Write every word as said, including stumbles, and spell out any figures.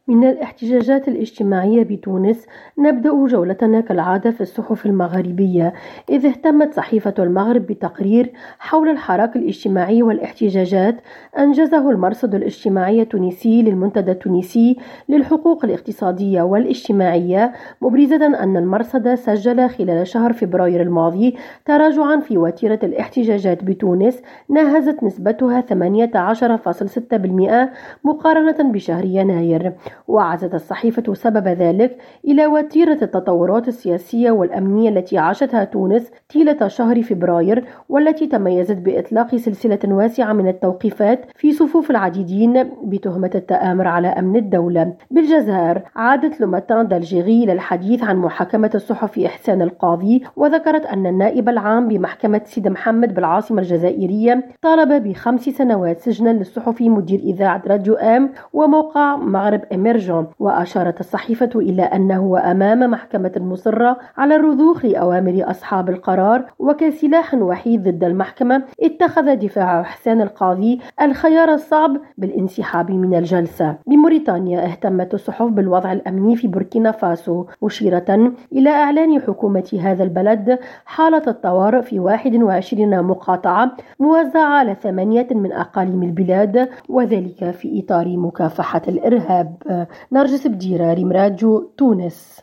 من الاحتجاجات الاجتماعية بتونس. نبدأ جولتنا كالعادة في الصحف المغربية، إذ اهتمت صحيفة المغرب بتقرير حول الحراك الاجتماعي والاحتجاجات أنجزه المرصد الاجتماعي التونسي للمنتدى التونسي للحقوق الاقتصادية والاجتماعية، مبرزة أن المرصد سجل خلال شهر فبراير الماضي تراجعا في وتيرة الاحتجاجات بتونس ناهزت نسبتها ثمانية عشر فاصلة ستة بالمئة مقارنة بشهر يناير. وعزت الصحيفة سبب ذلك إلى وتيرة التطورات السياسية والأمنية التي عاشتها تونس طيلة شهر فبراير، والتي تميزت بإطلاق سلسلة واسعة من التوقيفات في صفوف العديدين بتهمة التآمر على أمن الدولة. بالجزائر، عادت لوماتان دالجيري للحديث عن محاكمة الصحفي إحسان القاضي، وذكرت أن النائب العام بمحكمة سيد محمد بالعاصمة الجزائرية طالب بخمس سنوات سجنا للصحفي مدير إذاعة راديو آم وموقع مغرب إميرجون. وأشارت الصحيفة إلى أنه أمام محكمة مصرة على الرضوخ لأوامر أصحاب القرار، وكسلاح وحيد ضد المحكمة اتخذ دفاع حسين القاضي الخيار الصعب بالانسحاب من الجلسة. بموريتانيا، اهتمت الصحف بالوضع الأمني في بوركينا فاسو، مشيرة إلى إعلان حكومة هذا البلد حالة الطوارئ في واحد وعشرين مقاطعة موزعة على ثمانية من أقاليم البلاد، وذلك في إطار مكافحة الإرهاب. نرجس بديرة، ريم راديو، تونس.